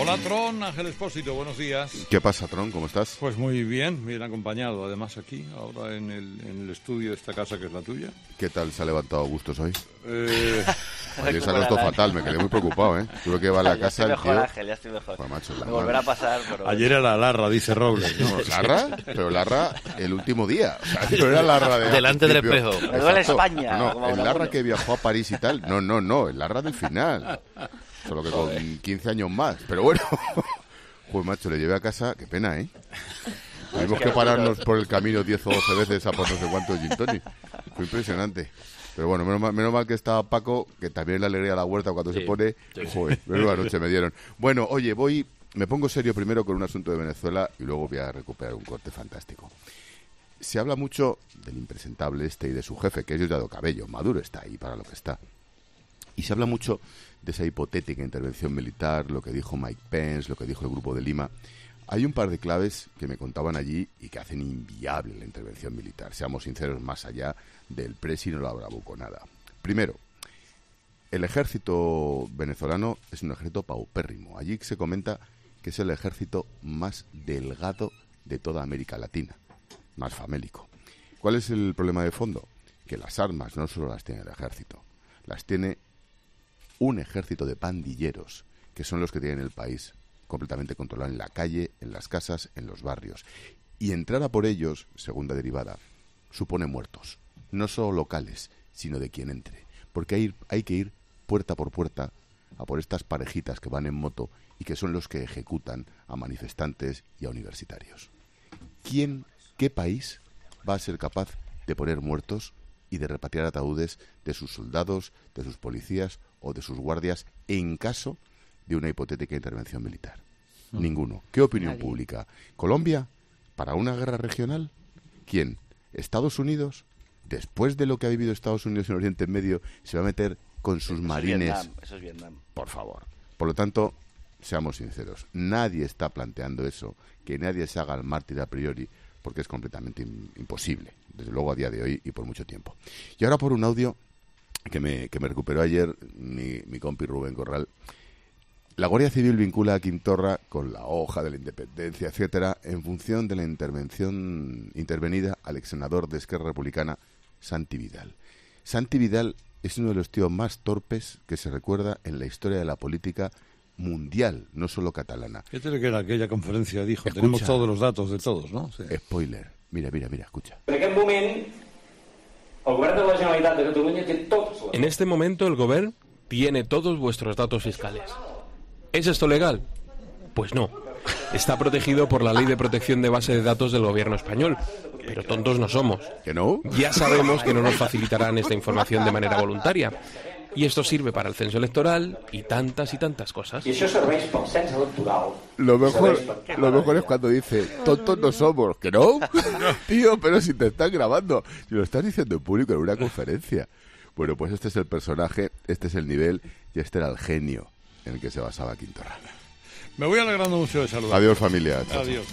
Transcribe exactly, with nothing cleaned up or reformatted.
Hola, Tron, Ángel Expósito, buenos días. ¿Qué pasa, Tron? ¿Cómo estás? Pues muy bien, bien acompañado, además aquí, ahora en el, en el estudio de esta casa que es la tuya. ¿Qué tal se ha levantado Augustos hoy? Eh... Ayer se ha acostado fatal, me quedé muy preocupado, ¿eh? Tuve que ir a la ya casa estoy el mejor, tío... Ángel, ya estoy mejor. Pues, macho, la me volverá a pasar, pero... Ayer era Larra, dice Robles, ¿no? ¿Larra? Pero Larra el último día. O sea, no era Larra de... Delante del espejo. Me duele España. No, como el una Larra uno. que viajó a París y tal. No, no, no, el Larra del final. Solo que con quince años más. Pero bueno... Pues macho, le llevé a casa, qué pena, ¿eh? Tuvimos que pararnos por el camino diez o doce veces a por no sé cuántos gin tonic. Fue impresionante. Pero bueno, menos mal, menos mal que estaba Paco, que también le alegría la huerta cuando Sí, se pone. sí, sí. Joder, menuda noche me dieron. Bueno, oye, voy, me pongo serio primero con un asunto de Venezuela y luego voy a recuperar un corte fantástico. Se habla mucho del impresentable este y de su jefe, que es Diosdado Cabello. Maduro está ahí para lo que está. Y se habla mucho de esa hipotética intervención militar, lo que dijo Mike Pence, lo que dijo el Grupo de Lima. Hay un par de claves que me contaban allí y que hacen inviable la intervención militar. Seamos sinceros, más allá del presi no la bravuconada. Primero, el ejército venezolano es un ejército paupérrimo. Allí se comenta que es el ejército más delgado de toda América Latina, más famélico. ¿Cuál es el problema de fondo? Que las armas no solo las tiene el ejército, las tiene un ejército de pandilleros, que son los que tienen el país completamente controlado en la calle, en las casas, en los barrios. Y entrar a por ellos, segunda derivada, supone muertos, no solo locales, sino de quien entre. Porque hay, hay que ir puerta por puerta a por estas parejitas que van en moto y que son los que ejecutan a manifestantes y a universitarios. ¿Quién, qué país va a ser capaz de poner muertos y de repatriar ataúdes de sus soldados, de sus policías o de sus guardias en caso de una hipotética intervención militar? Mm. Ninguno. ¿Qué opinión Nadie. pública? ¿Colombia? ¿Para una guerra regional? ¿Quién? ¿Estados Unidos? Después de lo que ha vivido Estados Unidos en Oriente Medio, se va a meter con sus eso marines... Es Vietnam, eso es Vietnam. Por favor. Por lo tanto, seamos sinceros. Nadie está planteando eso. Que nadie se haga el mártir a priori, porque es completamente in, imposible. Desde luego a día de hoy y por mucho tiempo. Y ahora por un audio que me, que me recuperó ayer mi, mi compi Rubén Corral. La Guardia Civil vincula a Quintorra con la hoja de la independencia, etcétera, en función de la intervención intervenida al ex senador de Esquerra Republicana, Santi Vidal. Santi Vidal es uno de los tíos más torpes que se recuerda en la historia de la política mundial, no solo catalana. Fíjate que en aquella conferencia dijo, Escucha, tenemos todos los datos de todos, ¿no? Sí. Spoiler. Mira, mira, mira, escucha. En aquest moment, el govern de la Generalitat de Catalunya té tots... En este momento el gobierno tiene todos vuestros datos fiscales. ¿Es esto legal? Pues no. Está protegido por la Ley de Protección de Base de Datos del gobierno español. Pero tontos no somos. ¿Que no? Ya sabemos que no nos facilitarán esta información de manera voluntaria. Y esto sirve para el censo electoral y tantas y tantas cosas. I això serveix pel cens electoral. Lo mejor, lo mejor es cuando dice, tontos no somos. ¿Que no? Tío, pero si te están grabando. Si lo estás diciendo en público en una conferencia. Bueno, pues este es el personaje, este es el nivel y este era el genio en el que se basaba Quintorra. Me voy alegrando mucho de saludar. Adiós, familia. Chao. Adiós.